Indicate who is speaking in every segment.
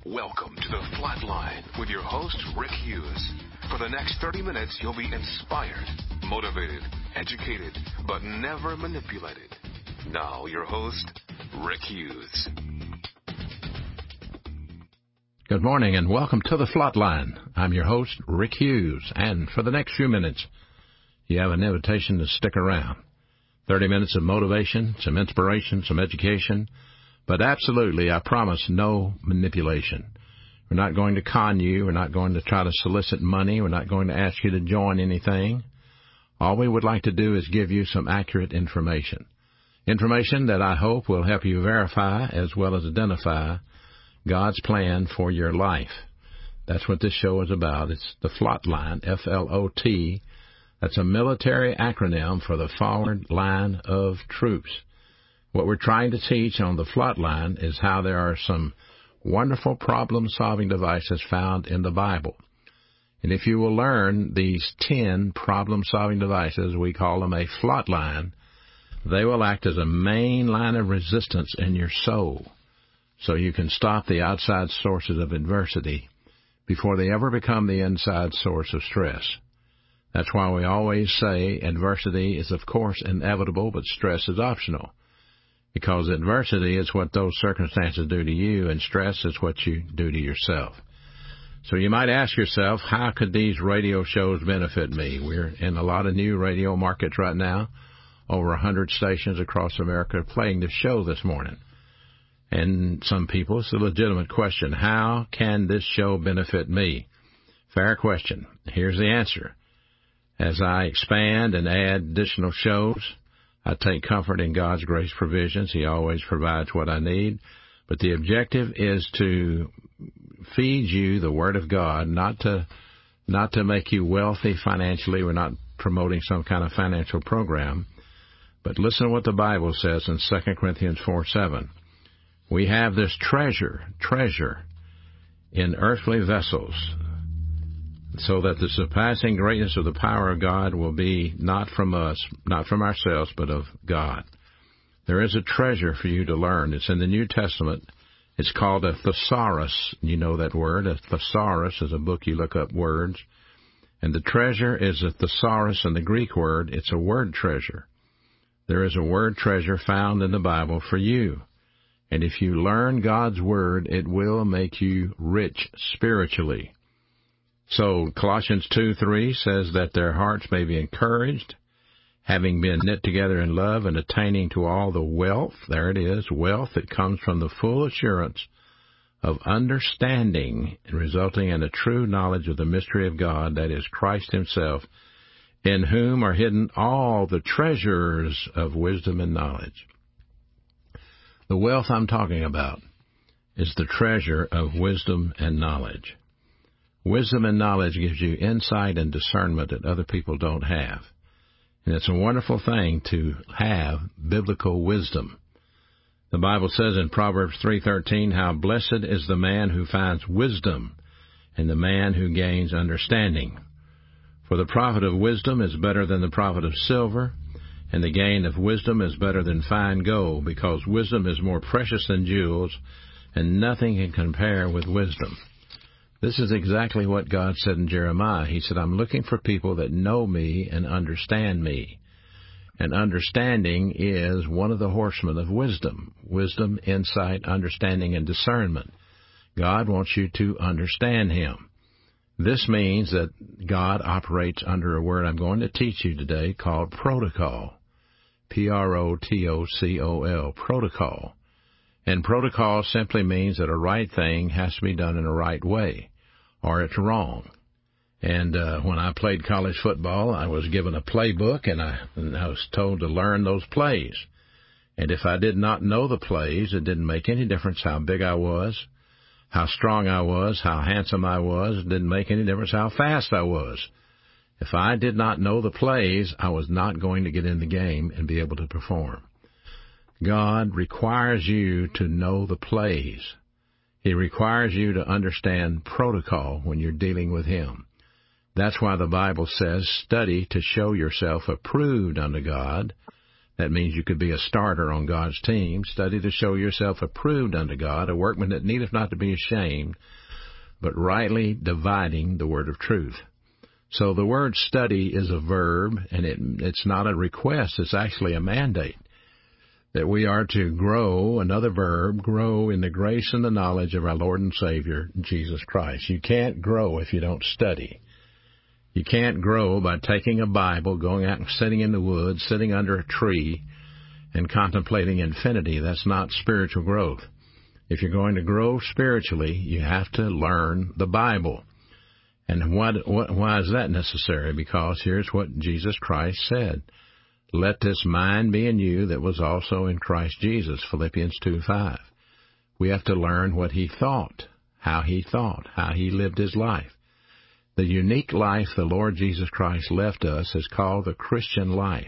Speaker 1: Welcome to The Flatline with your host, Rick Hughes. For the next 30 minutes, you'll be inspired, motivated, educated, but never manipulated. Now, your host, Rick Hughes.
Speaker 2: Good morning and welcome to The Flatline. I'm your host, Rick Hughes, and for the next few minutes, you have an invitation to stick around. 30 minutes of motivation, some inspiration, some education, but absolutely, I promise, no manipulation. We're not going to con you. We're not going to try to solicit money. We're not going to ask you to join anything. All we would like to do is give you some accurate information. Information that I hope will help you verify as well as identify God's plan for your life. That's what this show is about. It's the Flatline, F-L-O-T. That's a military acronym for the forward line of troops. What we're trying to teach on the Flatline is how there are some wonderful problem-solving devices found in the Bible. And if you will learn these 10 problem-solving devices, we call them a Flatline, they will act as a main line of resistance in your soul, so you can stop the outside sources of adversity before they ever become the inside source of stress. That's why we always say adversity is, of course, inevitable, but stress is optional. Because adversity is what those circumstances do to you, and stress is what you do to yourself. So you might ask yourself, how could these radio shows benefit me? We're in a lot of new radio markets right now. Over 100 stations across America are playing this show this morning. And some people, it's a legitimate question. How can this show benefit me? Fair question. Here's the answer. As I expand and add additional shows, I take comfort in God's grace provisions. He always provides what I need. But the objective is to feed you the Word of God, not to make you wealthy financially. We're not promoting some kind of financial program. But listen to what the Bible says in 2 Corinthians 4:7. We have this treasure in earthly vessels, so that the surpassing greatness of the power of God will be not from us, not from ourselves, but of God. There is a treasure for you to learn. It's in the New Testament. It's called a thesaurus. You know that word. A thesaurus is a book you look up words. And the treasure is a thesaurus in the Greek word. It's a word treasure. There is a word treasure found in the Bible for you. And if you learn God's Word, it will make you rich spiritually. So Colossians 2:3 says that their hearts may be encouraged, having been knit together in love and attaining to all the wealth, there it is, wealth that comes from the full assurance of understanding, resulting in a true knowledge of the mystery of God, that is Christ Himself, in whom are hidden all the treasures of wisdom and knowledge. The wealth I'm talking about is the treasure of wisdom and knowledge. Wisdom and knowledge gives you insight and discernment that other people don't have. And it's a wonderful thing to have biblical wisdom. The Bible says in Proverbs 3:13, how blessed is the man who finds wisdom and the man who gains understanding. For the profit of wisdom is better than the profit of silver, and the gain of wisdom is better than fine gold, because wisdom is more precious than jewels, and nothing can compare with wisdom. This is exactly what God said in Jeremiah. He said, I'm looking for people that know me and understand me. And understanding is one of the horsemen of wisdom. Wisdom, insight, understanding, and discernment. God wants you to understand Him. This means that God operates under a word I'm going to teach you today called protocol. Protocol, protocol. And protocol simply means that a right thing has to be done in a right way, or it's wrong. And when I played college football, I was given a playbook, and I was told to learn those plays. And if I did not know the plays, it didn't make any difference how big I was, how strong I was, how handsome I was. It didn't make any difference how fast I was. If I did not know the plays, I was not going to get in the game and be able to perform. God requires you to know the plays. He requires you to understand protocol when you're dealing with Him. That's why the Bible says, study to show yourself approved unto God, That means you could be a starter on God's team. Study to show yourself approved unto God, a workman that needeth not to be ashamed, but rightly dividing the word of truth. So the word study is a verb, and it's not a request. It's actually a mandate that we are to grow, another verb, grow in the grace and the knowledge of our Lord and Savior, Jesus Christ. You can't grow if you don't study. You can't grow by taking a Bible, going out and sitting in the woods, sitting under a tree, and contemplating infinity. That's not spiritual growth. If you're going to grow spiritually, you have to learn the Bible. And why is that necessary? Because here's what Jesus Christ said. Let this mind be in you that was also in Christ Jesus, Philippians 2:5. We have to learn what he thought, how he lived his life. The unique life the Lord Jesus Christ left us is called the Christian life.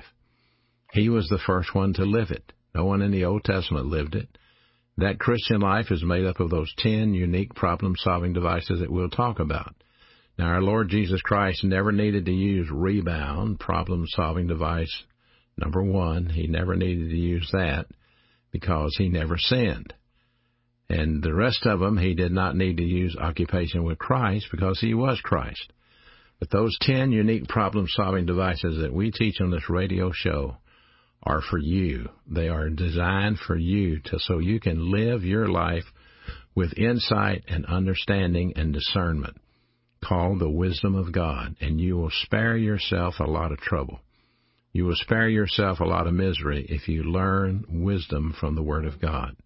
Speaker 2: He was the first one to live it. No one in the Old Testament lived it. That Christian life is made up of those 10 unique problem-solving devices that we'll talk about. Now, our Lord Jesus Christ never needed to use rebound, problem-solving device number 1. He never needed to use that because he never sinned. And the rest of them, he did not need to use occupation with Christ because he was Christ. But those 10 unique problem-solving devices that we teach on this radio show are for you. They are designed for you so you can live your life with insight and understanding and discernment, called the wisdom of God, and you will spare yourself a lot of trouble. You will spare yourself a lot of misery if you learn wisdom from the Word of God.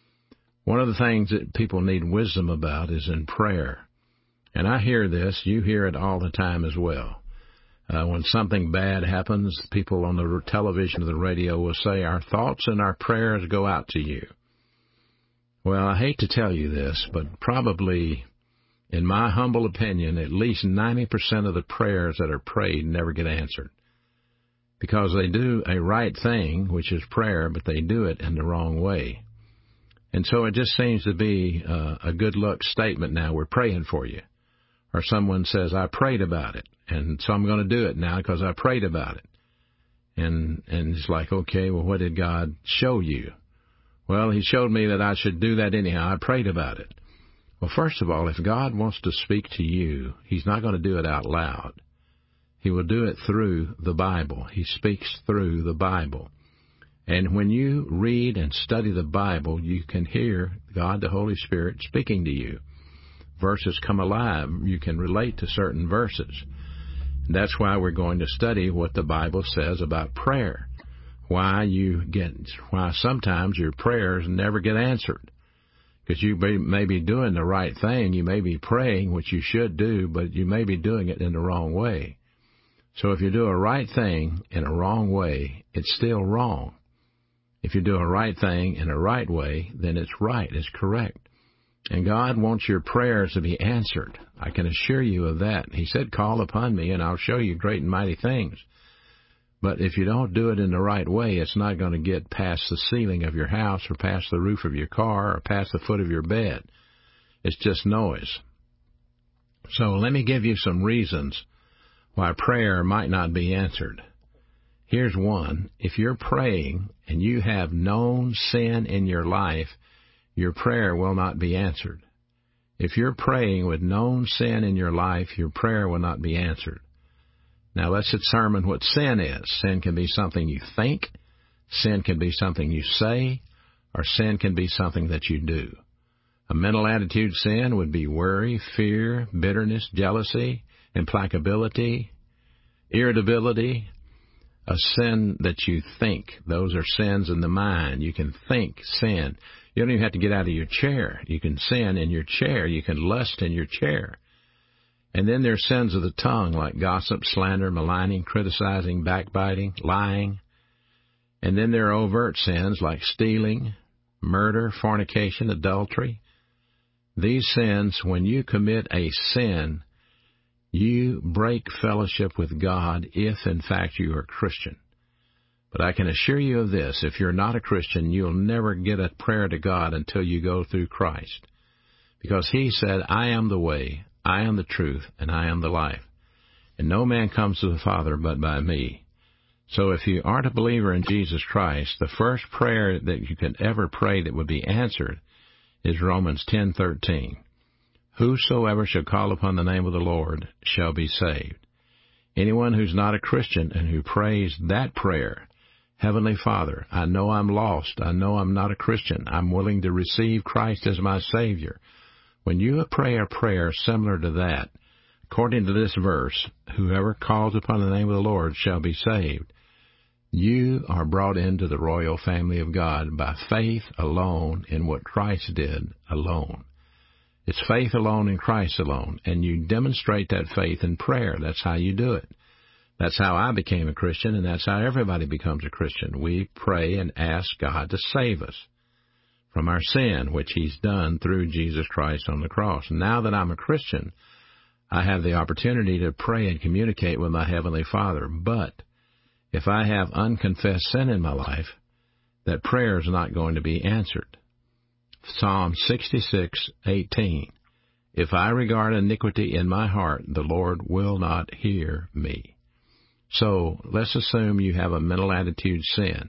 Speaker 2: One of the things that people need wisdom about is in prayer. And I hear this, you hear it all the time as well. When something bad happens, people on the television or the radio will say, our thoughts and our prayers go out to you. Well, I hate to tell you this, but probably, in my humble opinion, at least 90% of the prayers that are prayed never get answered. Because they do a right thing, which is prayer, but they do it in the wrong way. And so it just seems to be a good luck statement now, we're praying for you. Or someone says, I prayed about it, and so I'm going to do it now because I prayed about it. And it's like, okay, well, what did God show you? Well, he showed me that I should do that anyhow. I prayed about it. Well, first of all, if God wants to speak to you, he's not going to do it out loud. He will do it through the Bible. He speaks through the Bible. And when you read and study the Bible, you can hear God, the Holy Spirit, speaking to you. Verses come alive. You can relate to certain verses. That's why we're going to study what the Bible says about prayer. Why sometimes your prayers never get answered. Because you may be doing the right thing. You may be praying, which you should do, but you may be doing it in the wrong way. So if you do a right thing in a wrong way, it's still wrong. If you do a right thing in a right way, then it's right, it's correct. And God wants your prayers to be answered. I can assure you of that. He said, call upon me and I'll show you great and mighty things. But if you don't do it in the right way, it's not going to get past the ceiling of your house or past the roof of your car or past the foot of your bed. It's just noise. So let me give you some reasons why prayer might not be answered. Here's one. If you're praying and you have known sin in your life, your prayer will not be answered. If you're praying with known sin in your life, your prayer will not be answered. Now let's determine what sin is. Sin can be something you think, sin can be something you say, or sin can be something that you do. A mental attitude sin would be worry, fear, bitterness, jealousy, implacability, irritability. A sin that you think, those are sins in the mind. You can think sin. You don't even have to get out of your chair. You can sin in your chair. You can lust in your chair. And then there's sins of the tongue like gossip, slander, maligning, criticizing, backbiting, lying. And then there are overt sins like stealing, murder, fornication, adultery. These sins, when you commit a sin, you break fellowship with God if, in fact, you are a Christian. But I can assure you of this, if you're not a Christian, you'll never get a prayer to God until you go through Christ. Because he said, I am the way, I am the truth, and I am the life. And no man comes to the Father but by me. So if you aren't a believer in Jesus Christ, the first prayer that you can ever pray that would be answered is Romans 10:13. Whosoever shall call upon the name of the Lord shall be saved. Anyone who's not a Christian and who prays that prayer, Heavenly Father, I know I'm lost. I know I'm not a Christian. I'm willing to receive Christ as my Savior. When you pray a prayer similar to that, according to this verse, whoever calls upon the name of the Lord shall be saved. You are brought into the royal family of God by faith alone in what Christ did alone. It's faith alone in Christ alone, and you demonstrate that faith in prayer. That's how you do it. That's how I became a Christian, and that's how everybody becomes a Christian. We pray and ask God to save us from our sin, which He's done through Jesus Christ on the cross. Now that I'm a Christian, I have the opportunity to pray and communicate with my Heavenly Father. But if I have unconfessed sin in my life, that prayer is not going to be answered. Psalm 66:18. If I regard iniquity in my heart, the Lord will not hear me. So let's assume you have a mental attitude sin.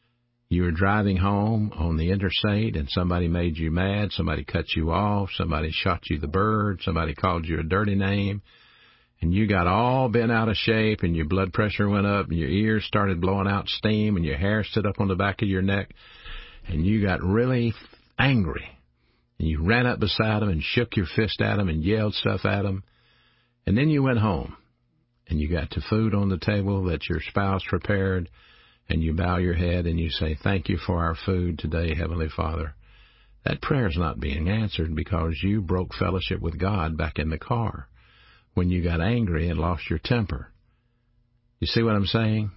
Speaker 2: You were driving home on the interstate and somebody made you mad, somebody cut you off, somebody shot you the bird, somebody called you a dirty name, and you got all bent out of shape and your blood pressure went up and your ears started blowing out steam and your hair stood up on the back of your neck and you got really angry. And you ran up beside them and shook your fist at them and yelled stuff at them. And then you went home and you got the food on the table that your spouse prepared, and you bow your head and you say, thank you for our food today, Heavenly Father. That prayer is not being answered because you broke fellowship with God back in the car when you got angry and lost your temper. You see what I'm saying?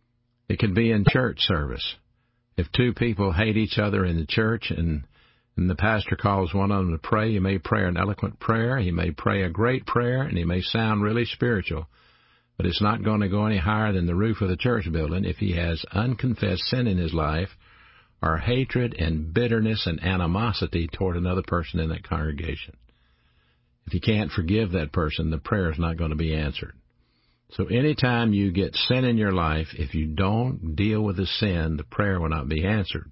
Speaker 2: It could be in church service. If two people hate each other in the church and the pastor calls one of them to pray, he may pray an eloquent prayer, he may pray a great prayer, and he may sound really spiritual. But it's not going to go any higher than the roof of the church building if he has unconfessed sin in his life or hatred and bitterness and animosity toward another person in that congregation. If you can't forgive that person, the prayer is not going to be answered. So anytime you get sin in your life, if you don't deal with the sin, the prayer will not be answered.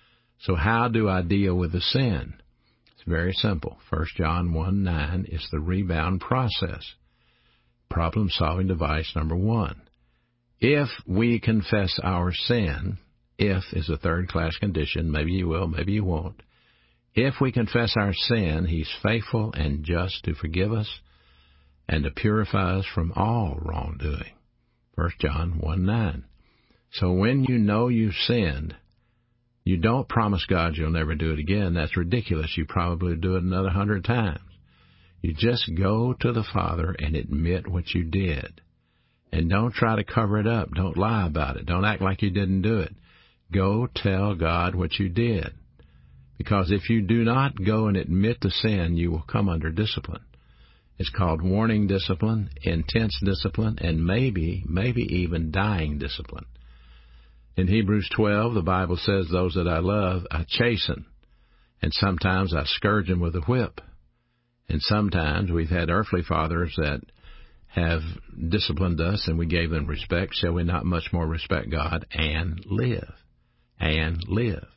Speaker 2: So how do I deal with the sin? It's very simple. 1 John 1:9 is the rebound process. Problem-solving device number 1. If we confess our sin, if is a third-class condition, maybe you will, maybe you won't. If we confess our sin, He's faithful and just to forgive us and to purify us from all wrongdoing. 1 John 1:9. So when you know you've sinned, you don't promise God you'll never do it again. That's ridiculous. You probably do it another 100 times. You just go to the Father and admit what you did. And don't try to cover it up. Don't lie about it. Don't act like you didn't do it. Go tell God what you did. Because if you do not go and admit the sin, you will come under discipline. It's called warning discipline, intense discipline, and maybe even dying discipline. In Hebrews 12, the Bible says, those that I love, I chasten. And sometimes I scourge them with a whip. And sometimes we've had earthly fathers that have disciplined us and we gave them respect. Shall we not much more respect God and live? And live.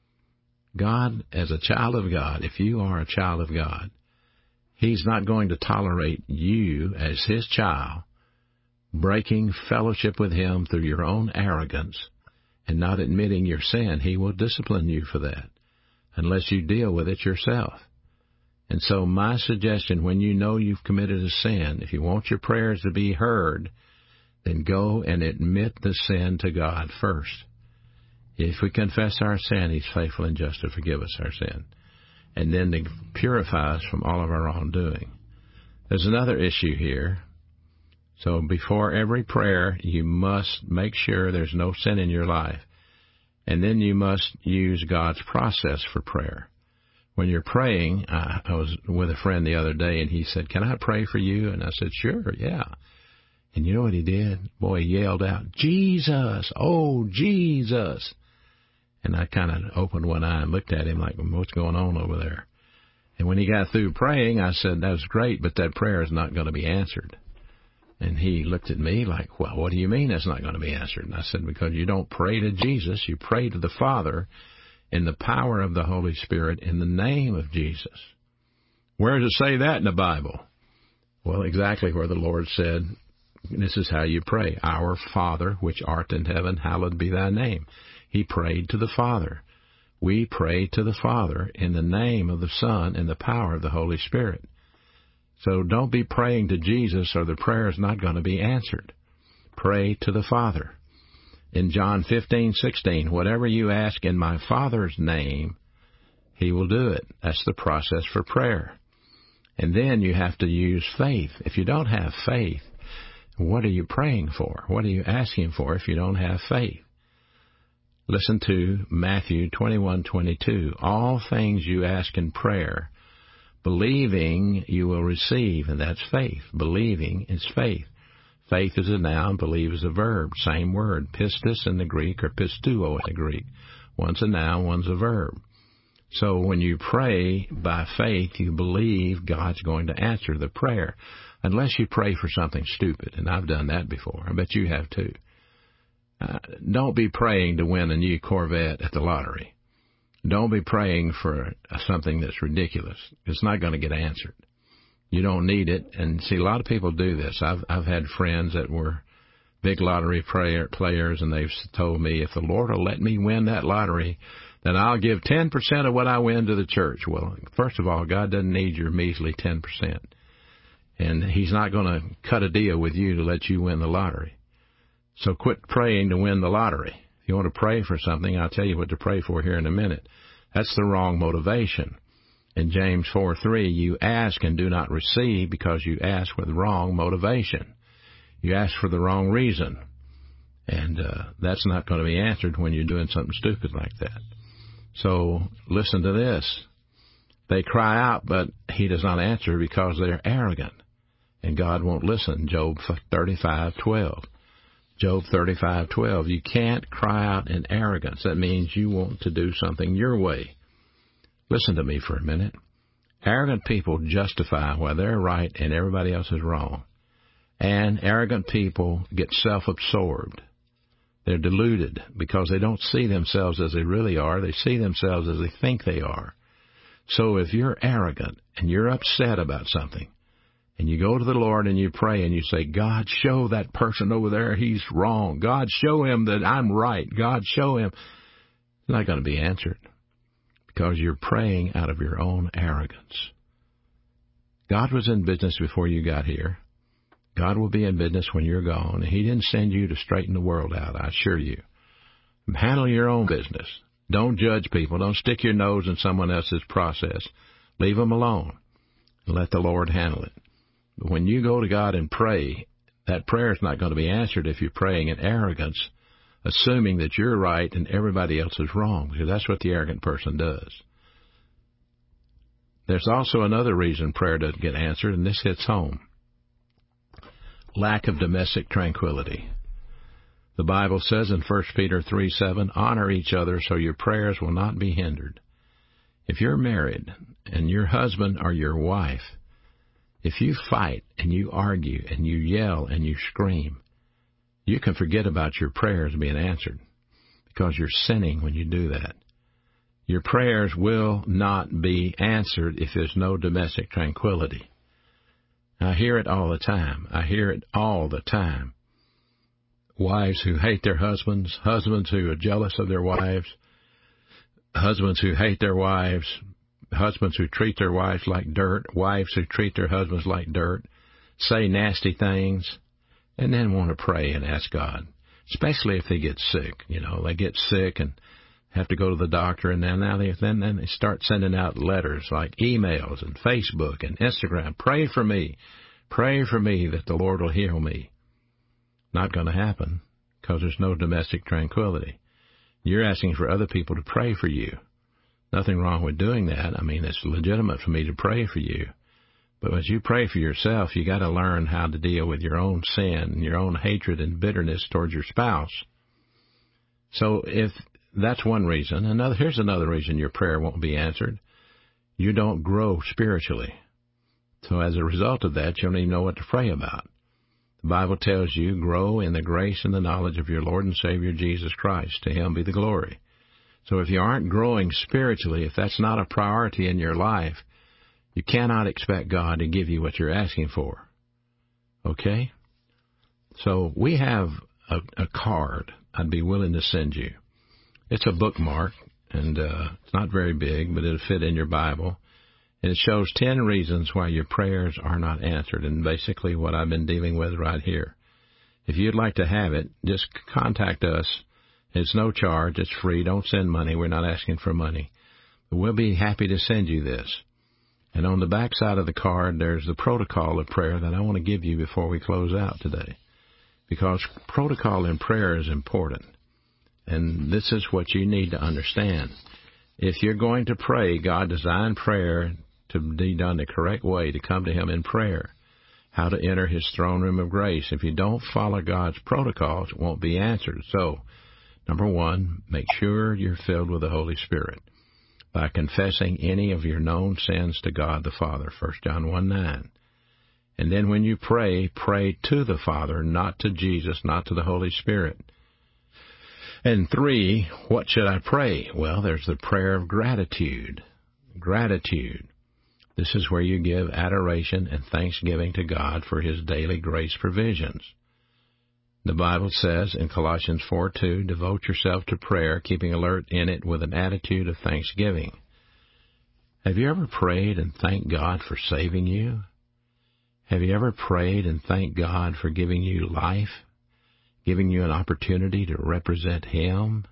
Speaker 2: God, as a child of God, if you are a child of God, He's not going to tolerate you as His child breaking fellowship with Him through your own arrogance and not admitting your sin. He will discipline you for that unless you deal with it yourself. And so my suggestion, when you know you've committed a sin, if you want your prayers to be heard, then go and admit the sin to God first. If we confess our sin, He's faithful and just to forgive us our sin, and then to purify us from all of our wrongdoing. There's another issue here. So before every prayer, you must make sure there's no sin in your life. And then you must use God's process for prayer. When you're praying, I was with a friend the other day, and he said, can I pray for you? And I said, sure, yeah. And you know what he did? Boy, he yelled out, Jesus, oh, Jesus. And I kind of opened one eye and looked at him like, what's going on over there? And when he got through praying, I said, that was great, but that prayer is not going to be answered. And he looked at me like, well, what do you mean that's not going to be answered? And I said, because you don't pray to Jesus, you pray to the Father in the power of the Holy Spirit in the name of Jesus. Where does it say that in the Bible? Well, exactly where the Lord said, this is how you pray. Our Father, which art in heaven, hallowed be thy name. He prayed to the Father. We pray to the Father in the name of the Son and the power of the Holy Spirit. So don't be praying to Jesus or the prayer is not going to be answered. Pray to the Father. In John 15:16, whatever you ask in my Father's name, He will do it. That's the process for prayer. And then you have to use faith. If you don't have faith, what are you praying for? What are you asking for if you don't have faith? Listen to Matthew 21:22. All things you ask in prayer, believing you will receive, and that's faith. Believing is faith. Faith is a noun, believe is a verb. Same word, pistis in the Greek or pistuo in the Greek. One's a noun, one's a verb. So when you pray by faith, you believe God's going to answer the prayer, unless you pray for something stupid, and I've done that before. I bet you have too. Don't be praying to win a new Corvette at the lottery. Don't be praying for something that's ridiculous. It's not going to get answered. You don't need it. And see, a lot of people do this. I've had friends that were big lottery players, and they've told me, if the Lord will let me win that lottery, then I'll give 10% of what I win to the church. Well, first of all, God doesn't need your measly 10%. And He's not going to cut a deal with you to let you win the lottery. So quit praying to win the lottery. If you want to pray for something, I'll tell you what to pray for here in a minute. That's the wrong motivation. In James 4:3, you ask and do not receive because you ask with wrong motivation. You ask for the wrong reason. And that's not going to be answered when you're doing something stupid like that. So listen to this. They cry out, but He does not answer because they're arrogant. And God won't listen. Job 35:12. Job 35:12. You can't cry out in arrogance. That means you want to do something your way. Listen to me for a minute. Arrogant people justify why they're right and everybody else is wrong. And arrogant people get self-absorbed. They're deluded because they don't see themselves as they really are. They see themselves as they think they are. So if you're arrogant and you're upset about something, and you go to the Lord and you pray and you say, God, show that person over there he's wrong. God, show him that I'm right. God, show him. It's not going to be answered because you're praying out of your own arrogance. God was in business before you got here. God will be in business when you're gone. He didn't send you to straighten the world out, I assure you. Handle your own business. Don't judge people. Don't stick your nose in someone else's process. Leave them alone and let the Lord handle it. But when you go to God and pray, that prayer is not going to be answered if you're praying in arrogance, assuming that you're right and everybody else is wrong, because that's what the arrogant person does. There's also another reason prayer doesn't get answered, and this hits home. Lack of domestic tranquility. The Bible says in 1 Peter 3:7, honor each other so your prayers will not be hindered. If you're married and your husband or your wife, if you fight and you argue and you yell and you scream, you can forget about your prayers being answered because you're sinning when you do that. Your prayers will not be answered if there's no domestic tranquility. I hear it all the time. I hear it all the time. Wives who hate their husbands, husbands who are jealous of their wives, husbands who hate their wives, husbands who treat their wives like dirt, wives who treat their husbands like dirt, say nasty things, and then want to pray and ask God, especially if they get sick. You know, they get sick and have to go to the doctor, and then they start sending out letters like emails and Facebook and Instagram. Pray for me that the Lord will heal me. Not going to happen because there's no domestic tranquility. You're asking for other people to pray for you. Nothing wrong with doing that. I mean, it's legitimate for me to pray for you. But as you pray for yourself, you got to learn how to deal with your own sin and your own hatred and bitterness towards your spouse. So if that's one reason. Here's another reason your prayer won't be answered. You don't grow spiritually. So as a result of that, you don't even know what to pray about. The Bible tells you, grow in the grace and the knowledge of your Lord and Savior Jesus Christ. To Him be the glory. So if you aren't growing spiritually, if that's not a priority in your life, you cannot expect God to give you what you're asking for. Okay? So we have a card I'd be willing to send you. It's a bookmark, and it's not very big, but it'll fit in your Bible. And it shows 10 reasons why your prayers are not answered, and basically what I've been dealing with right here. If you'd like to have it, just contact us. It's no charge. It's free. Don't send money. We're not asking for money. But we'll be happy to send you this. And on the back side of the card, there's the protocol of prayer that I want to give you before we close out today. Because protocol in prayer is important. And this is what you need to understand. If you're going to pray, God designed prayer to be done the correct way, to come to Him in prayer, how to enter His throne room of grace. If you don't follow God's protocols, it won't be answered. So, number one, make sure you're filled with the Holy Spirit by confessing any of your known sins to God the Father, 1 John 1:9. And then when you pray, pray to the Father, not to Jesus, not to the Holy Spirit. And 3, what should I pray? Well, there's the prayer of gratitude. Gratitude. This is where you give adoration and thanksgiving to God for His daily grace provisions. The Bible says in Colossians 4:2, devote yourself to prayer, keeping alert in it with an attitude of thanksgiving. Have you ever prayed and thanked God for saving you? Have you ever prayed and thanked God for giving you life, giving you an opportunity to represent Him,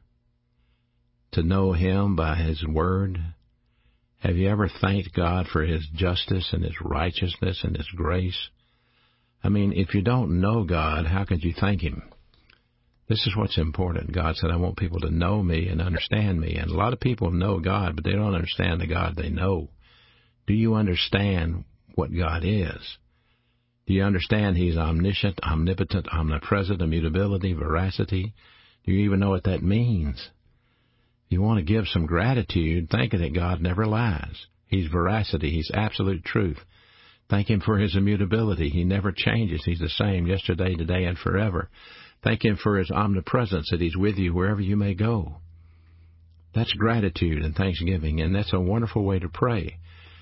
Speaker 2: to know Him by His Word? Have you ever thanked God for His justice and His righteousness and His grace? I mean, if you don't know God, how could you thank Him? This is what's important. God said, I want people to know me and understand me. And a lot of people know God, but they don't understand the God they know. Do you understand what God is? Do you understand He's omniscient, omnipotent, omnipresent, immutability, veracity? Do you even know what that means? You want to give some gratitude, thanking that God never lies. He's veracity. He's absolute truth. Thank Him for His immutability. He never changes. He's the same yesterday, today, and forever. Thank Him for His omnipresence, that He's with you wherever you may go. That's gratitude and thanksgiving, and that's a wonderful way to pray.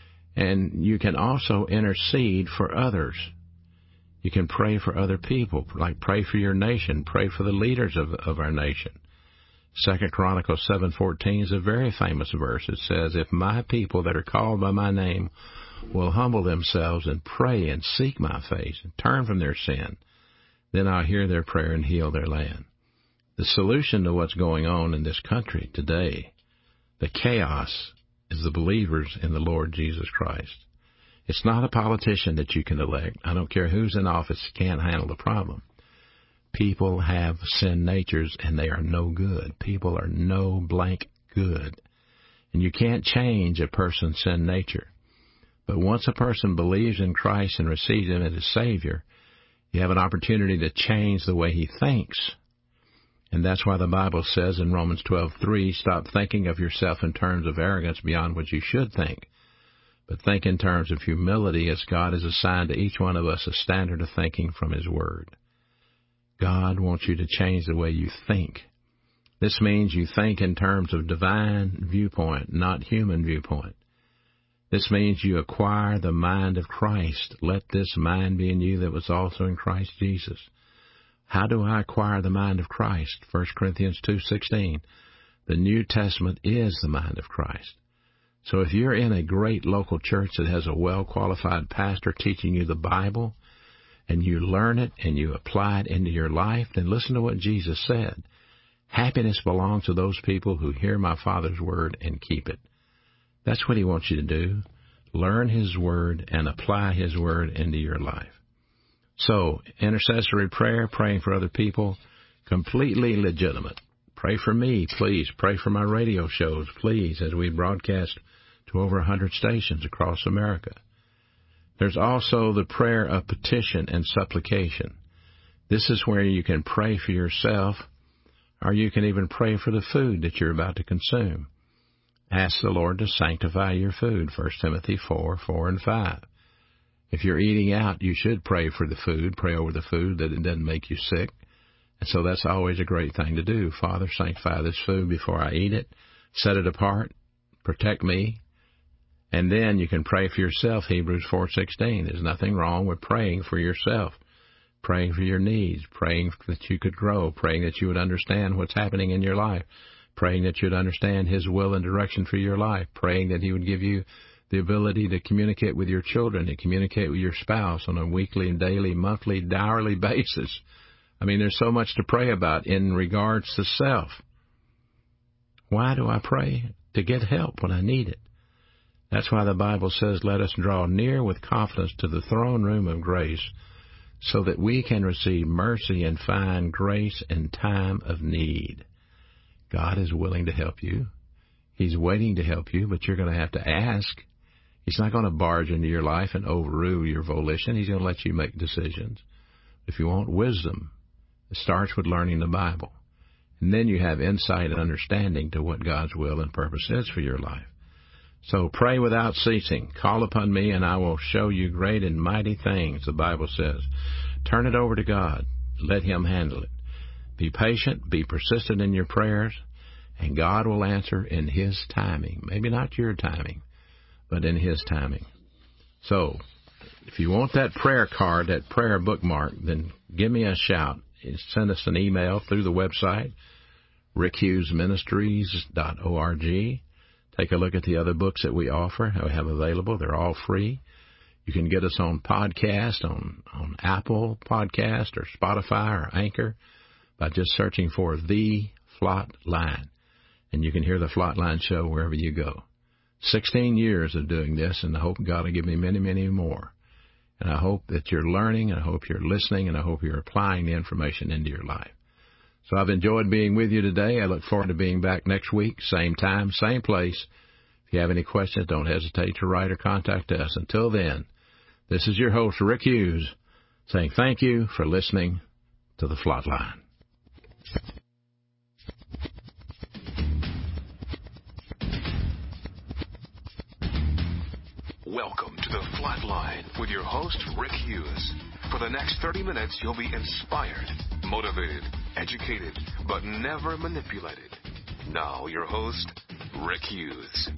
Speaker 2: And you can also intercede for others. You can pray for other people, like pray for your nation, pray for the leaders of our nation. 2 Chronicles 7:14 is a very famous verse. It says, if my people that are called by my name will humble themselves and pray and seek my face and turn from their sin, then I'll hear their prayer and heal their land. The solution to what's going on in this country today, the chaos, is the believers in the Lord Jesus Christ. It's not a politician that you can elect. I don't care who's in office, can't handle the problem. People have sin natures, and they are no good. People are no blank good. And you can't change a person's sin nature. But once a person believes in Christ and receives Him as His Savior, you have an opportunity to change the way he thinks. And that's why the Bible says in Romans 12:3, stop thinking of yourself in terms of arrogance beyond what you should think, but think in terms of humility, as God has assigned to each one of us a standard of thinking from His Word. God wants you to change the way you think. This means you think in terms of divine viewpoint, not human viewpoint. This means you acquire the mind of Christ. Let this mind be in you that was also in Christ Jesus. How do I acquire the mind of Christ? 1 Corinthians 2:16. The New Testament is the mind of Christ. So if you're in a great local church that has a well-qualified pastor teaching you the Bible, and you learn it and you apply it into your life, then listen to what Jesus said. Happiness belongs to those people who hear my Father's word and keep it. That's what He wants you to do. Learn His word and apply His word into your life. So, intercessory prayer, praying for other people, completely legitimate. Pray for me, please. Pray for my radio shows, please, as we broadcast to over 100 stations across America. There's also the prayer of petition and supplication. This is where you can pray for yourself, or you can even pray for the food that you're about to consume. Ask the Lord to sanctify your food, 1 Timothy 4:4 and 5. If you're eating out, you should pray for the food, pray over the food that it doesn't make you sick. And so that's always a great thing to do. Father, sanctify this food before I eat it. Set it apart. Protect me. And then you can pray for yourself, Hebrews 4:16. There's nothing wrong with praying for yourself, praying for your needs, praying that you could grow, praying that you would understand what's happening in your life, praying that you'd understand His will and direction for your life, praying that He would give you the ability to communicate with your children, to communicate with your spouse on a weekly and daily, monthly, hourly basis. I mean, there's so much to pray about in regards to self. Why do I pray? To get help when I need it. That's why the Bible says, let us draw near with confidence to the throne room of grace so that we can receive mercy and find grace in time of need. God is willing to help you. He's waiting to help you, but you're going to have to ask. He's not going to barge into your life and overrule your volition. He's going to let you make decisions. If you want wisdom, it starts with learning the Bible. And then you have insight and understanding to what God's will and purpose is for your life. So pray without ceasing. Call upon me, and I will show you great and mighty things, the Bible says. Turn it over to God. Let Him handle it. Be patient. Be persistent in your prayers, and God will answer in His timing. Maybe not your timing, but in His timing. So if you want that prayer card, that prayer bookmark, then give me a shout. Send us an email through the website, rickhughesministries.org. Take a look at the other books that we offer, we have available. They're all free. You can get us on podcast, on Apple Podcast or Spotify or Anchor by just searching for The Flott Line. And you can hear the Flott Line show wherever you go. 16 years of doing this, and I hope God will give me many, many more. And I hope that you're learning, and I hope you're listening, and I hope you're applying the information into your life. So I've enjoyed being with you today. I look forward to being back next week, same time, same place. If you have any questions, don't hesitate to write or contact us. Until then, this is your host, Rick Hughes, saying thank you for listening to The Flott Line.
Speaker 1: Welcome to The Flott Line with your host, Rick Hughes. For the next 30 minutes, you'll be inspired, motivated, educated, but never manipulated. Now, your host, Rick Hughes.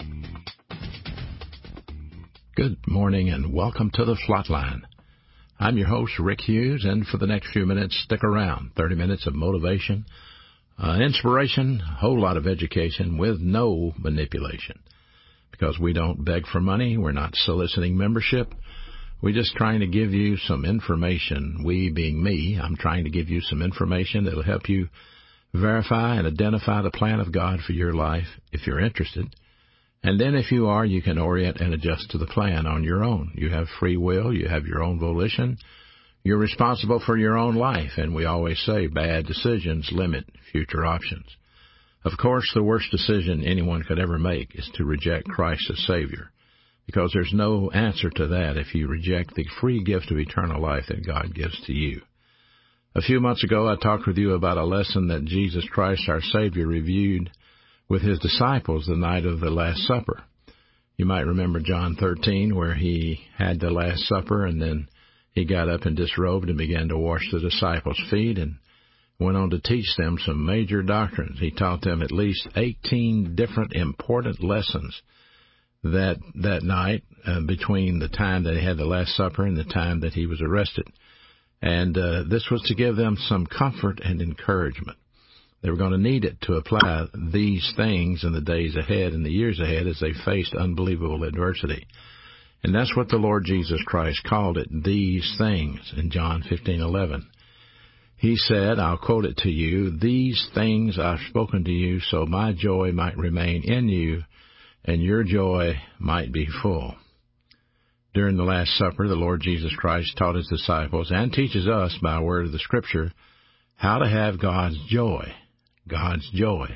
Speaker 2: Good morning and welcome to The Flott Line. I'm your host, Rick Hughes, and for the next few minutes, stick around. 30 minutes of motivation, inspiration, a whole lot of education with no manipulation. Because we don't beg for money, we're not soliciting membership. We're just trying to give you some information. We being me, I'm trying to give you some information that will help you verify and identify the plan of God for your life if you're interested. And then if you are, you can orient and adjust to the plan on your own. You have free will. You have your own volition. You're responsible for your own life. And we always say bad decisions limit future options. Of course, the worst decision anyone could ever make is to reject Christ as Savior, because there's no answer to that if you reject the free gift of eternal life that God gives to you. A few months ago, I talked with you about a lesson that Jesus Christ, our Savior, reviewed with His disciples the night of the Last Supper. You might remember John 13, where He had the Last Supper, and then He got up and disrobed and began to wash the disciples' feet and went on to teach them some major doctrines. He taught them at least 18 different important lessons that night between the time that He had the Last Supper and the time that He was arrested. And this was to give them some comfort and encouragement. They were going to need it to apply these things in the days ahead and the years ahead as they faced unbelievable adversity. And that's what the Lord Jesus Christ called it, these things, in John 15:11. He said, I'll quote it to you, "These things I've spoken to you so my joy might remain in you and your joy might be full." During the Last Supper, the Lord Jesus Christ taught His disciples and teaches us by word of the Scripture how to have God's joy. God's joy.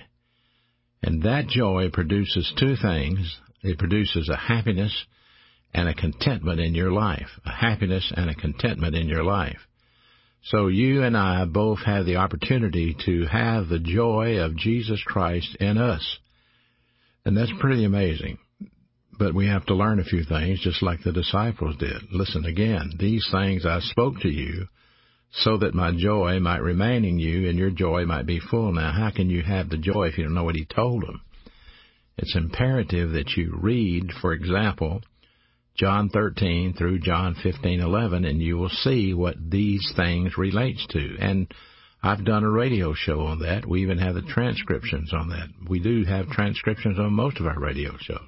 Speaker 2: And that joy produces two things. It produces a happiness and a contentment in your life. A happiness and a contentment in your life. So you and I both have the opportunity to have the joy of Jesus Christ in us. And that's pretty amazing. But we have to learn a few things, just like the disciples did. Listen again. These things I spoke to you, so that my joy might remain in you, and your joy might be full. Now, how can you have the joy if you don't know what he told them? It's imperative that you read, for example, John 13 through John 15:11, and you will see what these things relates to. And I've done a radio show on that. We even have the transcriptions on that. We do have transcriptions on most of our radio shows.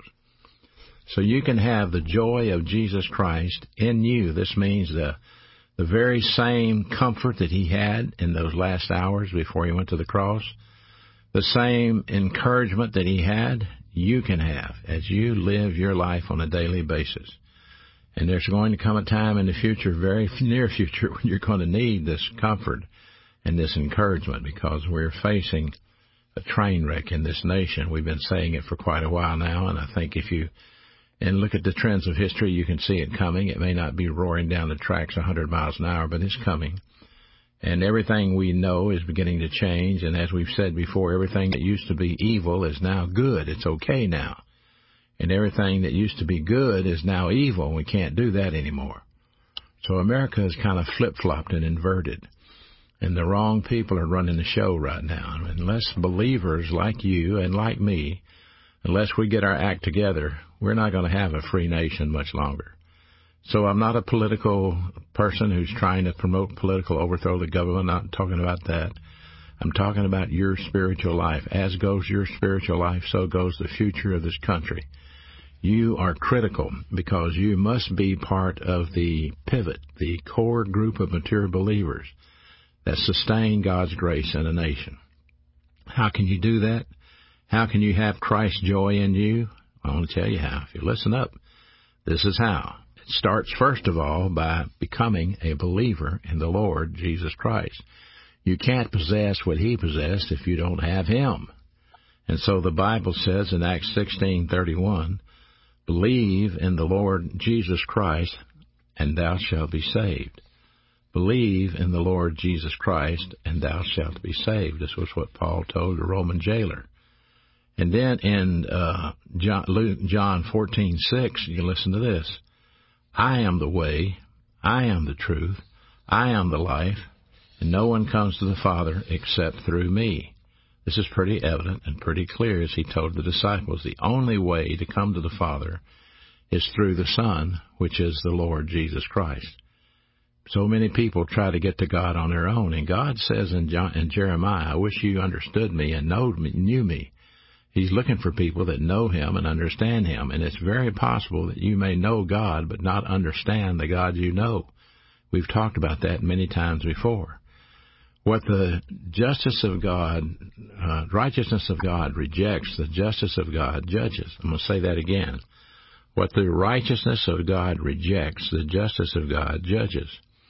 Speaker 2: So you can have the joy of Jesus Christ in you. This means the very same comfort that he had in those last hours before he went to the cross, the same encouragement that he had, you can have as you live your life on a daily basis. And there's going to come a time in the future, very near future, when you're going to need this comfort and this encouragement, because we're facing a train wreck in this nation. We've been saying it for quite a while now, and I think if you look at the trends of history, you can see it coming. It may not be roaring down the tracks 100 miles an hour, but it's coming. And everything we know is beginning to change. And as we've said before, everything that used to be evil is now good. It's okay now. And everything that used to be good is now evil. We can't do that anymore. So America is kind of flip-flopped and inverted. And the wrong people are running the show right now. Unless believers like you and like me, unless we get our act together, we're not going to have a free nation much longer. So I'm not a political person who's trying to promote political overthrow of the government. I'm not talking about that. I'm talking about your spiritual life. As goes your spiritual life, so goes the future of this country. You are critical because you must be part of the pivot, the core group of mature believers that sustain God's grace in a nation. How can you do that? How can you have Christ's joy in you? I want to tell you how. If you listen up, this is how. It starts, first of all, by becoming a believer in the Lord Jesus Christ. You can't possess what he possessed if you don't have him. And so the Bible says in Acts 16:31, believe in the Lord Jesus Christ, and thou shalt be saved. Believe in the Lord Jesus Christ, and thou shalt be saved. This was what Paul told the Roman jailer. And then in John 14:6, you listen to this. I am the way, I am the truth, I am the life, and no one comes to the Father except through me. This is pretty evident and pretty clear, as he told the disciples. The only way to come to the Father is through the Son, which is the Lord Jesus Christ. So many people try to get to God on their own, and God says in Jeremiah, I wish you understood me and knew me. He's looking for people that know him and understand him, and it's very possible that you may know God but not understand the God you know. We've talked about that many times before. What the justice of God, righteousness of God rejects, the justice of God judges. I'm going to say that again. What the righteousness of God rejects, the justice of God judges.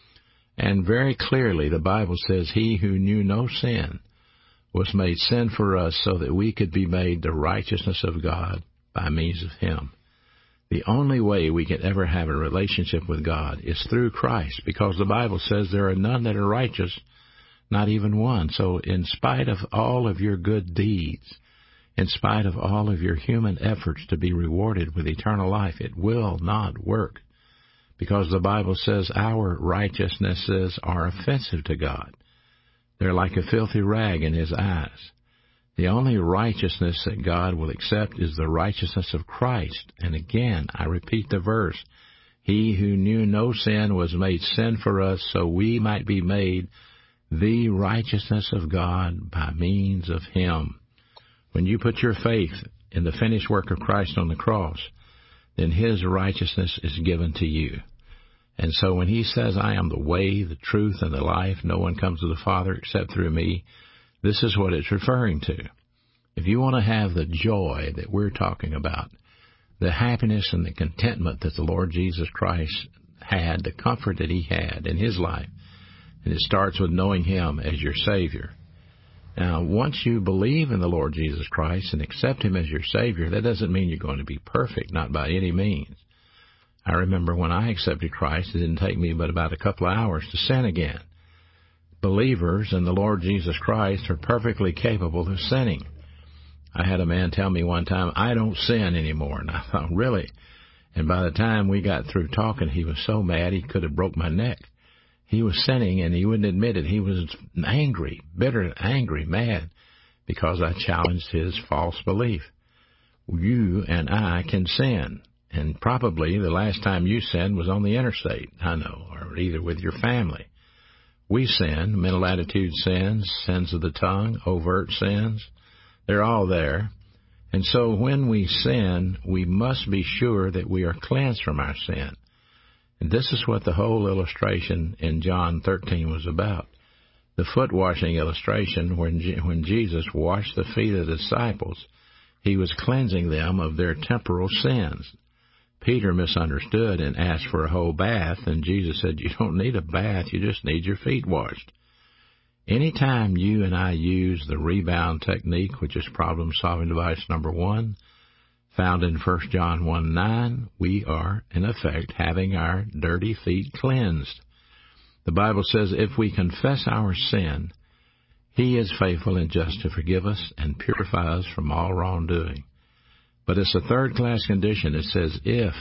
Speaker 2: And very clearly the Bible says, he who knew no sin was made sin for us so that we could be made the righteousness of God by means of him. The only way we can ever have a relationship with God is through Christ, because the Bible says there are none that are righteous, not even one. So in spite of all of your good deeds, in spite of all of your human efforts to be rewarded with eternal life, it will not work, because the Bible says our righteousnesses are offensive to God. They're like a filthy rag in his eyes. The only righteousness that God will accept is the righteousness of Christ. And again, I repeat the verse, he who knew no sin was made sin for us so we might be made the righteousness of God by means of him. When you put your faith in the finished work of Christ on the cross, then his righteousness is given to you. And so when he says, I am the way, the truth, and the life, no one comes to the Father except through me, this is what it's referring to. If you want to have the joy that we're talking about, the happiness and the contentment that the Lord Jesus Christ had, the comfort that he had in his life, and it starts with knowing him as your Savior. Now, once you believe in the Lord Jesus Christ and accept him as your Savior, that doesn't mean you're going to be perfect, not by any means. I remember when I accepted Christ, it didn't take me but about a couple of hours to sin again. Believers in the Lord Jesus Christ are perfectly capable of sinning. I had a man tell me one time, I don't sin anymore. And I thought, really? And by the time we got through talking, he was so mad he could have broke my neck. He was sinning, and he wouldn't admit it. He was angry, bitter, angry, mad, because I challenged his false belief. You and I can sin, and probably the last time you sinned was on the interstate, I know, or either with your family. We sin, mental attitude sins, sins of the tongue, overt sins. They're all there. And so when we sin, we must be sure that we are cleansed from our sin. And this is what the whole illustration in John 13 was about. The foot washing illustration, when Jesus washed the feet of the disciples, he was cleansing them of their temporal sins. Peter misunderstood and asked for a whole bath, and Jesus said, you don't need a bath, you just need your feet washed. Anytime you and I use the rebound technique, which is problem-solving device number 1, found in 1 John 1:9, we are, in effect, having our dirty feet cleansed. The Bible says if we confess our sin, he is faithful and just to forgive us and purify us from all wrongdoing. But it's a third-class condition. It says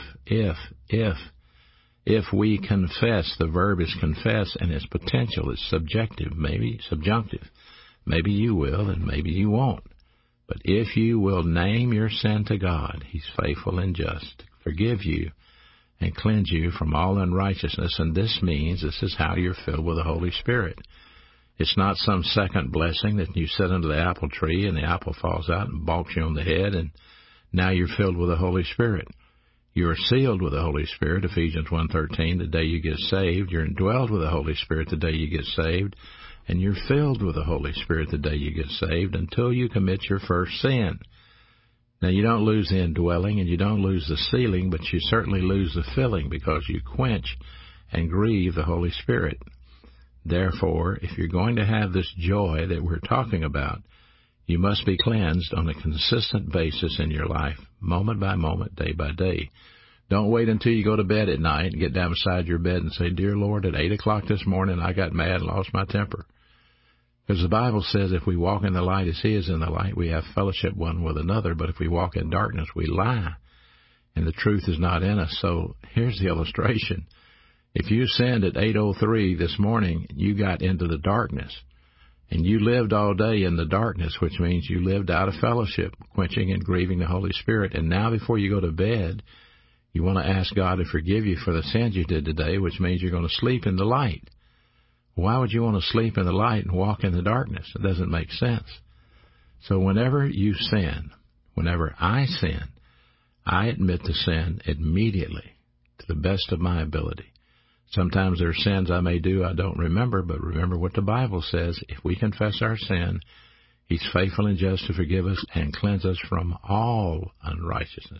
Speaker 2: if we confess. The verb is confess, and its potential is subjective, maybe subjunctive. Maybe you will, and maybe you won't. But if you will name your sin to God, he's faithful and just to forgive you and cleanse you from all unrighteousness. And this means this is how you're filled with the Holy Spirit. It's not some second blessing that you sit under the apple tree and the apple falls out and bonks you on the head and now you're filled with the Holy Spirit. You are sealed with the Holy Spirit, Ephesians 1:13, the day you get saved. You're indwelled with the Holy Spirit the day you get saved. And you're filled with the Holy Spirit the day you get saved until you commit your first sin. Now, you don't lose the indwelling and you don't lose the sealing, but you certainly lose the filling because you quench and grieve the Holy Spirit. Therefore, if you're going to have this joy that we're talking about, you must be cleansed on a consistent basis in your life, moment by moment, day by day. Don't wait until you go to bed at night and get down beside your bed and say, Dear Lord, at 8 o'clock this morning I got mad and lost my temper. Because the Bible says if we walk in the light as he is in the light, we have fellowship one with another. But if we walk in darkness, we lie, and the truth is not in us. So here's the illustration. If you sinned at 8:03 this morning, you got into the darkness, and you lived all day in the darkness, which means you lived out of fellowship, quenching and grieving the Holy Spirit. And now before you go to bed, you want to ask God to forgive you for the sins you did today, which means you're going to sleep in the light. Why would you want to sleep in the light and walk in the darkness? It doesn't make sense. So whenever you sin, whenever I sin, I admit to sin immediately to the best of my ability. Sometimes there are sins I may do I don't remember, but remember what the Bible says. If we confess our sin, he's faithful and just to forgive us and cleanse us from all unrighteousness,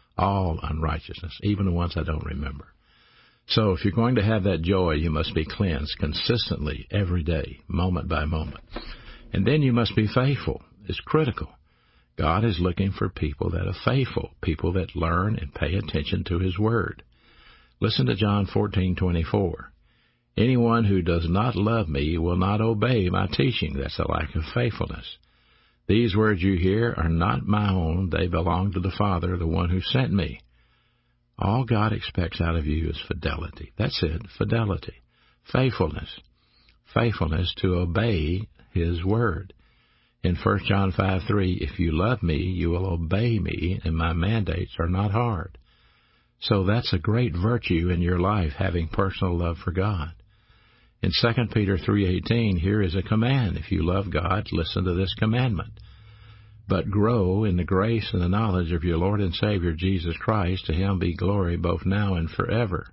Speaker 2: even the ones I don't remember. So if you're going to have that joy, you must be cleansed consistently every day, moment by moment. And then you must be faithful. It's critical. God is looking for people that are faithful, people that learn and pay attention to his word. Listen to John 14:24. Anyone who does not love me will not obey my teaching. That's a lack of faithfulness. These words you hear are not my own. They belong to the Father, the one who sent me. All God expects out of you is fidelity. That's it, fidelity. Faithfulness. Faithfulness to obey his word. In 1 John 5:3, if you love me, you will obey me, and my mandates are not hard. So that's a great virtue in your life, having personal love for God. In 2 Peter 3:18, here is a command. If you love God, listen to this commandment. But grow in the grace and the knowledge of your Lord and Savior, Jesus Christ. To him be glory both now and forever.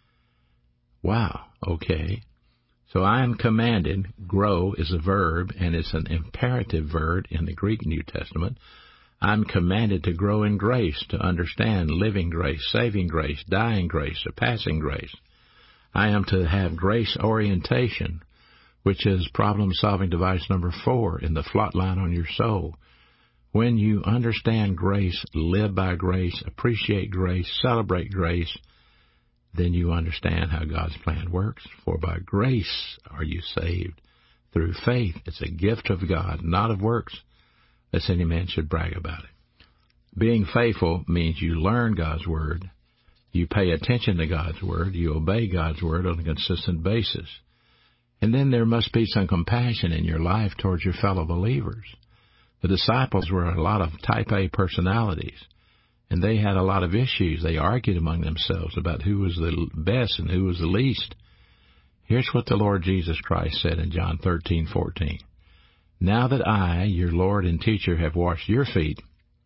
Speaker 2: Wow, okay. So I am commanded. Grow is a verb, and it's an imperative verb in the Greek New Testament. I'm commanded to grow in grace, to understand living grace, saving grace, dying grace, surpassing grace. I am to have grace orientation, which is problem-solving device number 4 in the flot line on your soul. When you understand grace, live by grace, appreciate grace, celebrate grace, then you understand how God's plan works. For by grace are you saved through faith. It's a gift of God, not of works, lest any man should brag about it. Being faithful means you learn God's Word, you pay attention to God's Word, you obey God's Word on a consistent basis. And then there must be some compassion in your life towards your fellow believers. The disciples were a lot of type A personalities, and they had a lot of issues. They argued among themselves about who was the best and who was the least. Here's what the Lord Jesus Christ said in John 13:14. Now that I, your Lord and teacher, have washed your feet,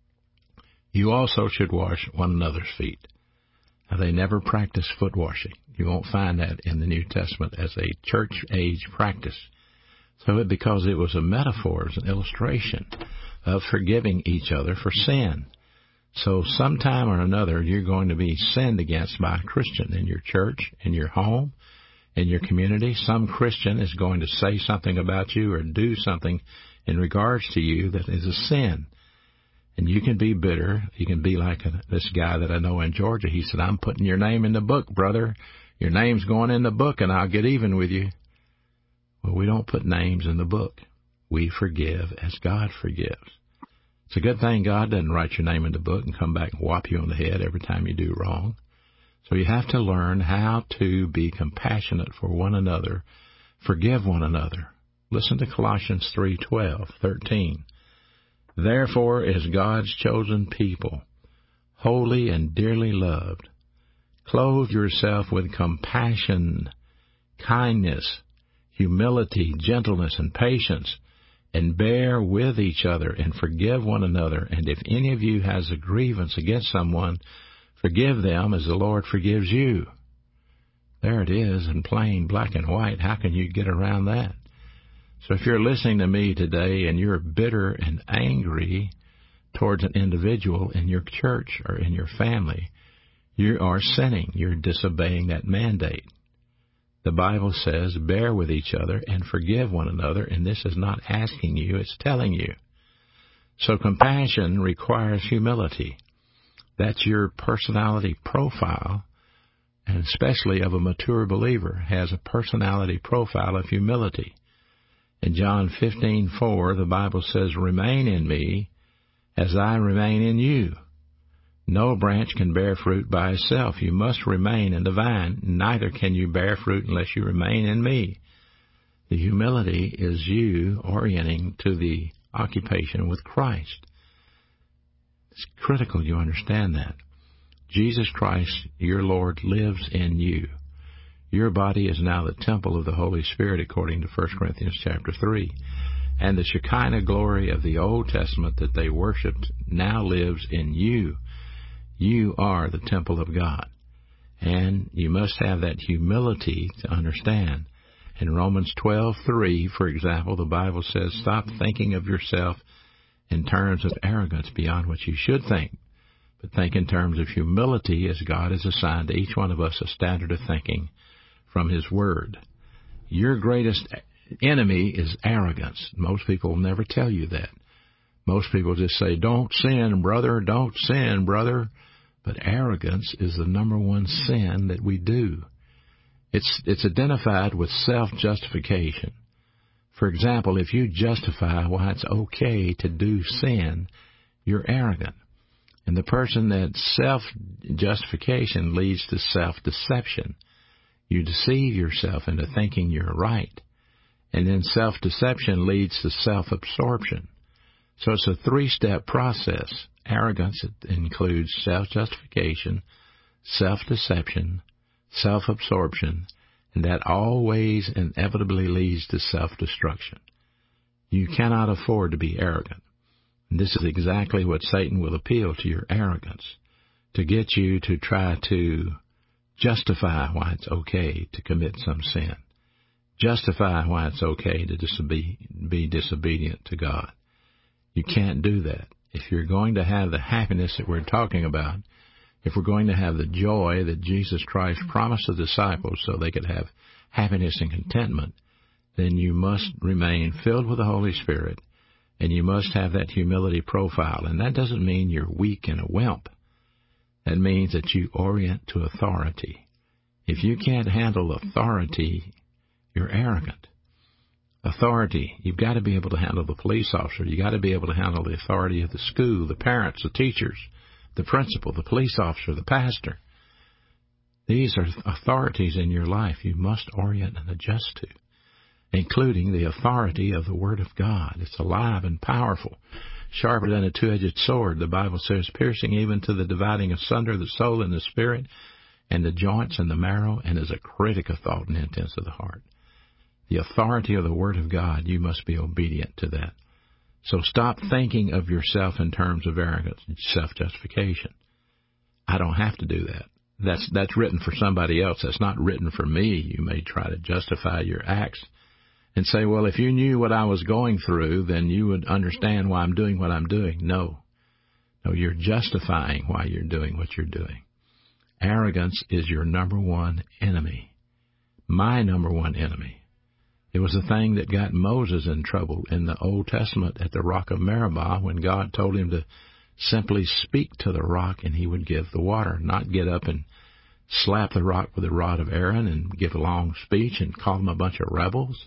Speaker 2: you also should wash one another's feet. Now, they never practiced foot washing. You won't find that in the New Testament as a church-age practice. Because it was a metaphor, it was an illustration of forgiving each other for sin. So sometime or another, you're going to be sinned against by a Christian in your church, in your home, in your community. Some Christian is going to say something about you or do something in regards to you that is a sin. And you can be bitter. You can be like this guy that I know in Georgia. He said, I'm putting your name in the book, brother. Your name's going in the book, and I'll get even with you. Well, we don't put names in the book. We forgive as God forgives. It's a good thing God doesn't write your name in the book and come back and whop you on the head every time you do wrong. So you have to learn how to be compassionate for one another, forgive one another. Listen to Colossians 3:12-13. Therefore, as God's chosen people, holy and dearly loved, clothe yourself with compassion, kindness, humility, gentleness, and patience, and bear with each other and forgive one another. And if any of you has a grievance against someone, forgive them as the Lord forgives you. There it is in plain black and white. How can you get around that? So if you're listening to me today and you're bitter and angry towards an individual in your church or in your family, you are sinning. You're disobeying that mandate. The Bible says, bear with each other and forgive one another, and this is not asking you, it's telling you. So compassion requires humility. That's your personality profile, and especially of a mature believer, has a personality profile of humility. In John 15:4, the Bible says, remain in me as I remain in you. No branch can bear fruit by itself. You must remain in the vine. Neither can you bear fruit unless you remain in me. The humility is you orienting to the occupation with Christ. It's critical you understand that. Jesus Christ, your Lord, lives in you. Your body is now the temple of the Holy Spirit, according to 1 Corinthians chapter 3. And the Shekinah glory of the Old Testament that they worshipped now lives in you. You are the temple of God. And you must have that humility to understand. In Romans 12:3, for example, the Bible says, stop thinking of yourself in terms of arrogance beyond what you should think, but think in terms of humility as God has assigned to each one of us a standard of thinking from His Word. Your greatest enemy is arrogance. Most people will never tell you that. Most people just say, don't sin, brother, don't sin, brother. But arrogance is the number one sin that we do. It's identified with self-justification. For example, if you justify why it's okay to do sin, you're arrogant. And the person that self-justification leads to self-deception. You deceive yourself into thinking you're right. And then self-deception leads to self-absorption. So it's a three-step process. Arrogance includes self-justification, self-deception, self-absorption, and that always inevitably leads to self-destruction. You cannot afford to be arrogant. And this is exactly what Satan will appeal to, your arrogance, to get you to try to justify why it's okay to commit some sin, justify why it's okay to be disobedient to God. You can't do that. If you're going to have the happiness that we're talking about, if we're going to have the joy that Jesus Christ promised the disciples so they could have happiness and contentment, then you must remain filled with the Holy Spirit, and you must have that humility profile. And that doesn't mean you're weak and a wimp. That means that you orient to authority. If you can't handle authority, you're arrogant. Authority. You've got to be able to handle the police officer. You've got to be able to handle the authority of the school, the parents, the teachers, the principal, the police officer, the pastor. These are authorities in your life you must orient and adjust to, including the authority of the Word of God. It's alive and powerful, sharper than a two-edged sword, the Bible says, piercing even to the dividing asunder the soul and the spirit and the joints and the marrow, and is a critic of thought and intents of the heart. The authority of the Word of God, you must be obedient to that. So stop thinking of yourself in terms of arrogance and self-justification. I don't have to do that. That's written for somebody else. That's not written for me. You may try to justify your acts and say, well, if you knew what I was going through, then you would understand why I'm doing what I'm doing. No, you're justifying why you're doing what you're doing. Arrogance is your number one enemy. My number one enemy. It was the thing that got Moses in trouble in the Old Testament at the rock of Meribah when God told him to simply speak to the rock and he would give the water, not get up and slap the rock with the rod of Aaron and give a long speech and call them a bunch of rebels.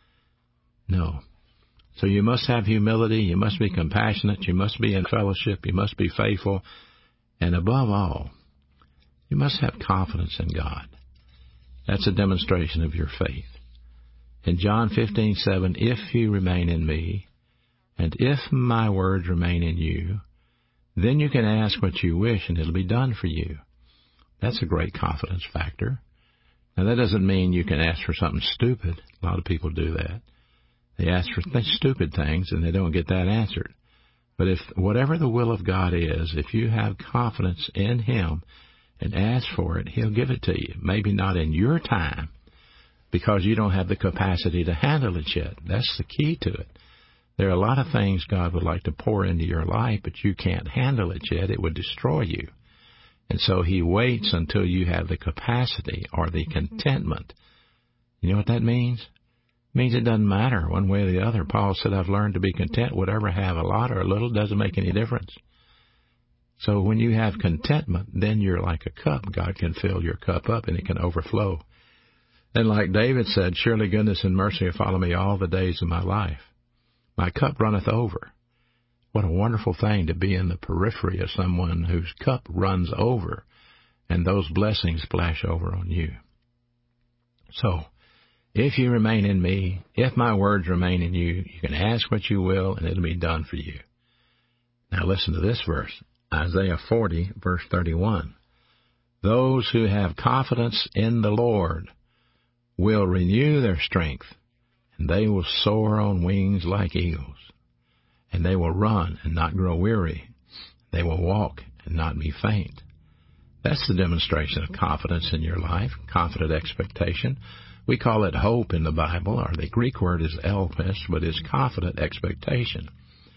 Speaker 2: No. So you must have humility, you must be compassionate, you must be in fellowship, you must be faithful, and above all, you must have confidence in God. That's a demonstration of your faith. In John 15:7, if you remain in me, and if my words remain in you, then you can ask what you wish and it'll be done for you. That's a great confidence factor. Now, that doesn't mean you can ask for something stupid. A lot of people do that. They ask for stupid things and they don't get that answered. But if whatever the will of God is, if you have confidence in Him and ask for it, He'll give it to you. Maybe not in your time because you don't have the capacity to handle it yet. That's the key to it. There are a lot of things God would like to pour into your life, but you can't handle it yet. It would destroy you. And so He waits until you have the capacity or the contentment. You know what that means? It means it doesn't matter one way or the other. Paul said, I've learned to be content, whatever, have a lot or a little, doesn't make any difference. So when you have contentment, then you're like a cup. God can fill your cup up and it can overflow. And like David said, surely goodness and mercy will follow me all the days of my life. My cup runneth over. What a wonderful thing to be in the periphery of someone whose cup runs over and those blessings splash over on you. So, if you remain in me, if my words remain in you, you can ask what you will and it'll be done for you. Now listen to this verse, Isaiah 40, verse 31. Those who have confidence in the Lord will renew their strength, and they will soar on wings like eagles. And they will run and not grow weary. They will walk and not be faint. That's the demonstration of confidence in your life, confident expectation. We call it hope in the Bible, or the Greek word is elpis, but it's confident expectation.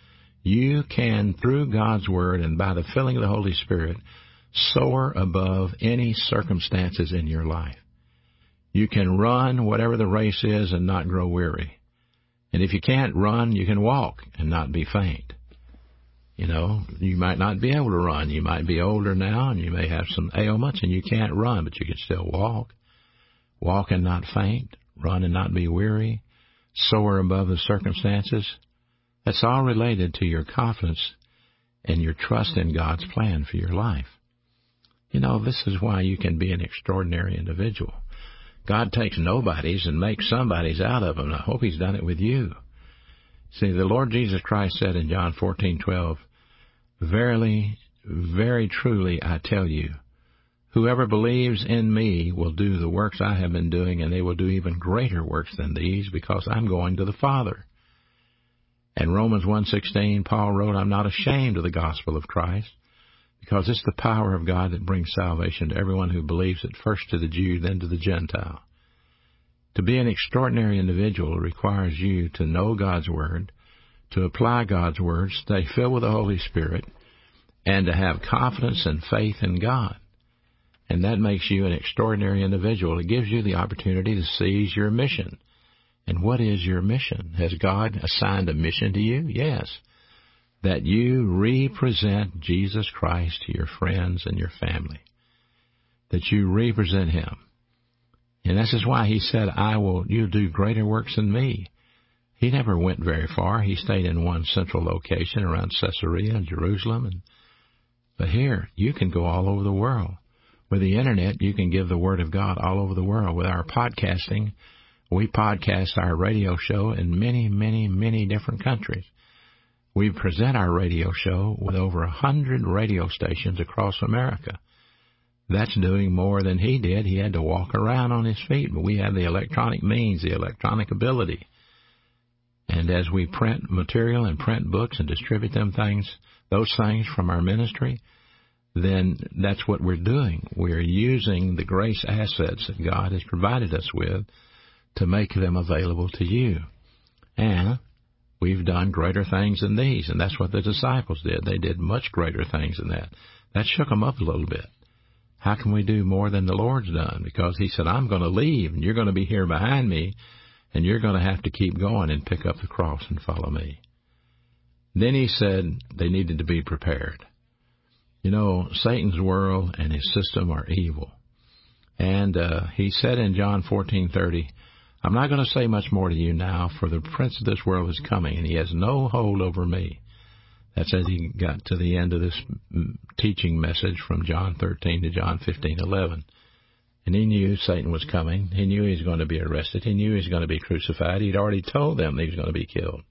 Speaker 2: You can, through God's Word and by the filling of the Holy Spirit, soar above any circumstances in your life. You can run whatever the race is and not grow weary. And if you can't run, you can walk and not be faint. You know, you might not be able to run. You might be older now and you may have some ailments and you can't run, but you can still walk. Walk and not faint. Run and not be weary. Soar above the circumstances. That's all related to your confidence and your trust in God's plan for your life. You know, this is why you can be an extraordinary individual. God takes nobodies and makes somebodies out of them. I hope He's done it with you. See, the Lord Jesus Christ said in John 14:12, Verily, very truly, I tell you, whoever believes in me will do the works I have been doing, and they will do even greater works than these, because I'm going to the Father. And Romans 1:16, Paul wrote, I'm not ashamed of the gospel of Christ, because it's the power of God that brings salvation to everyone who believes it, first to the Jew, then to the Gentile. To be an extraordinary individual requires you to know God's Word, to apply God's Word, stay filled with the Holy Spirit, and to have confidence and faith in God. And that makes you an extraordinary individual. It gives you the opportunity to seize your mission. And what is your mission? Has God assigned a mission to you? Yes. That you represent Jesus Christ to your friends and your family. That you represent Him. And this is why He said, you'll do greater works than me. He never went very far. He stayed in one central location around Caesarea and Jerusalem. But here, you can go all over the world. With the Internet, you can give the Word of God all over the world. With our podcasting, we podcast our radio show in many, many, many different countries. We present our radio show with over 100 radio stations across America. That's doing more than he did. He had to walk around on his feet, but we have the electronic means, the electronic ability. And as we print material and print books and distribute those things from our ministry, then that's what we're doing. We're using the grace assets that God has provided us with to make them available to you. And we've done greater things than these, and that's what the disciples did. They did much greater things than that. That shook them up a little bit. How can we do more than the Lord's done? Because he said, I'm going to leave, and you're going to be here behind me, and you're going to have to keep going and pick up the cross and follow me. Then he said they needed to be prepared. You know, Satan's world and his system are evil. And he said in John 14:30, I'm not going to say much more to you now, for the prince of this world is coming, and he has no hold over me. That's as he got to the end of this teaching message from John 13 to John 15:11. And he knew Satan was coming. He knew he was going to be arrested. He knew he was going to be crucified. He'd already told them that he was going to be killed.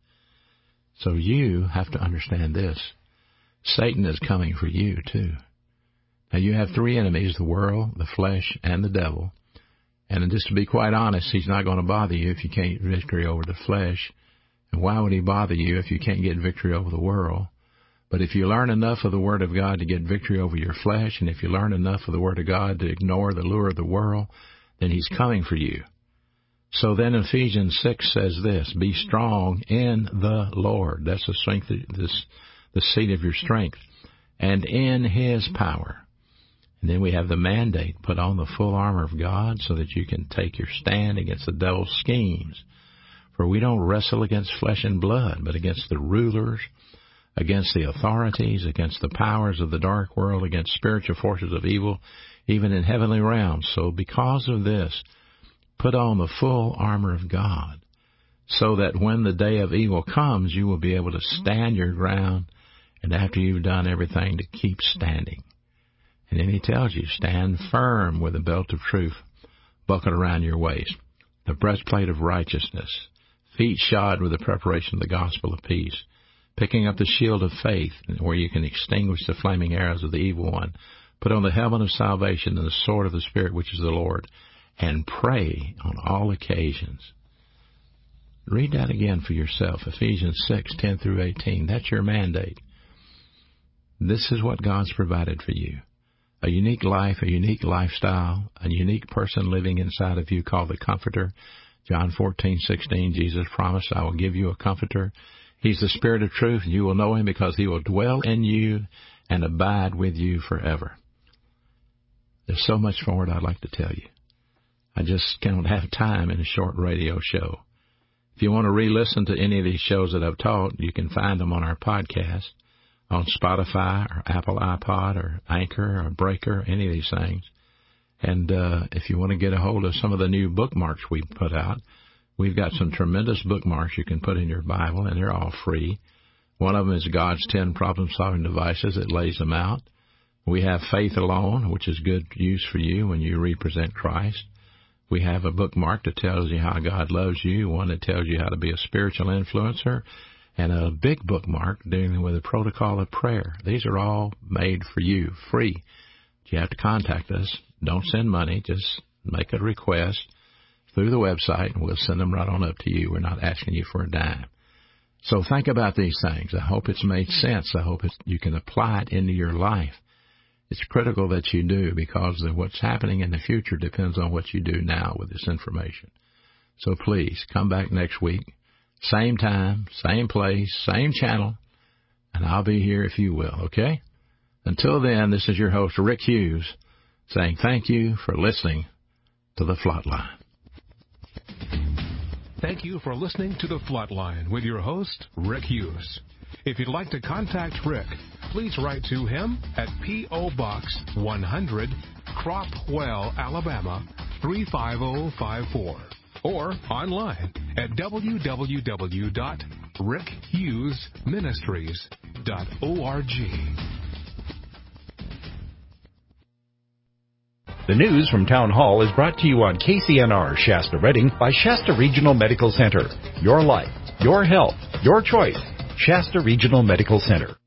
Speaker 2: So you have to understand this. Satan is coming for you, too. Now, you have three enemies, the world, the flesh, and the devil. And just to be quite honest, he's not going to bother you if you can't get victory over the flesh. And why would he bother you if you can't get victory over the world? But if you learn enough of the Word of God to get victory over your flesh, and if you learn enough of the Word of God to ignore the lure of the world, then he's coming for you. So then Ephesians 6 says this, be strong in the Lord. That's the strength, the seat of your strength. And in his power. And then we have the mandate, put on the full armor of God so that you can take your stand against the devil's schemes. For we don't wrestle against flesh and blood, but against the rulers, against the authorities, against the powers of the dark world, against spiritual forces of evil, even in heavenly realms. So because of this, put on the full armor of God, so that when the day of evil comes, you will be able to stand your ground, and after you've done everything, to keep standing. And then he tells you, stand firm with the belt of truth buckled around your waist, the breastplate of righteousness, feet shod with the preparation of the gospel of peace, picking up the shield of faith, where you can extinguish the flaming arrows of the evil one, put on the helmet of salvation and the sword of the Spirit, which is the Lord, and pray on all occasions. Read that again for yourself, Ephesians 6:10 through 18. That's your mandate. This is what God's provided for you. A unique life, a unique lifestyle, a unique person living inside of you called the Comforter. John 14:16, Jesus promised, I will give you a Comforter. He's the Spirit of truth, and you will know him because he will dwell in you and abide with you forever. There's so much more I'd like to tell you. I just can't have time in a short radio show. If you want to re-listen to any of these shows that I've taught, you can find them on our podcast, on Spotify or Apple iPod or Anchor or Breaker, any of these things. And if you want to get a hold of some of the new bookmarks we put out, we've got some tremendous bookmarks you can put in your Bible, and they're all free. One of them is God's 10 problem-solving devices. It lays them out. We have Faith Alone, which is good use for you when you represent Christ. We have a bookmark that tells you how God loves you, one that tells you how to be a spiritual influencer, and a big bookmark dealing with the protocol of prayer. These are all made for you, free. You have to contact us. Don't send money. Just make a request through the website, and we'll send them right on up to you. We're not asking you for a dime. So think about these things. I hope it's made sense. I hope you can apply it into your life. It's critical that you do, because what's happening in the future depends on what you do now with this information. So please, come back next week. Same time, same place, same channel, and I'll be here if you will, okay? Until then, this is your host, Rick Hughes, saying thank you for listening to The Flatline.
Speaker 1: Thank you for listening to The Flatline with your host, Rick Hughes. If you'd like to contact Rick, please write to him at P.O. Box 100, Cropwell, Alabama, 35054.
Speaker 3: or online at www.rickhughesministries.org.
Speaker 4: The news from Town Hall is brought to you on KCNR Shasta Redding by Shasta Regional Medical Center. Your life, your health, your choice. Shasta Regional Medical Center.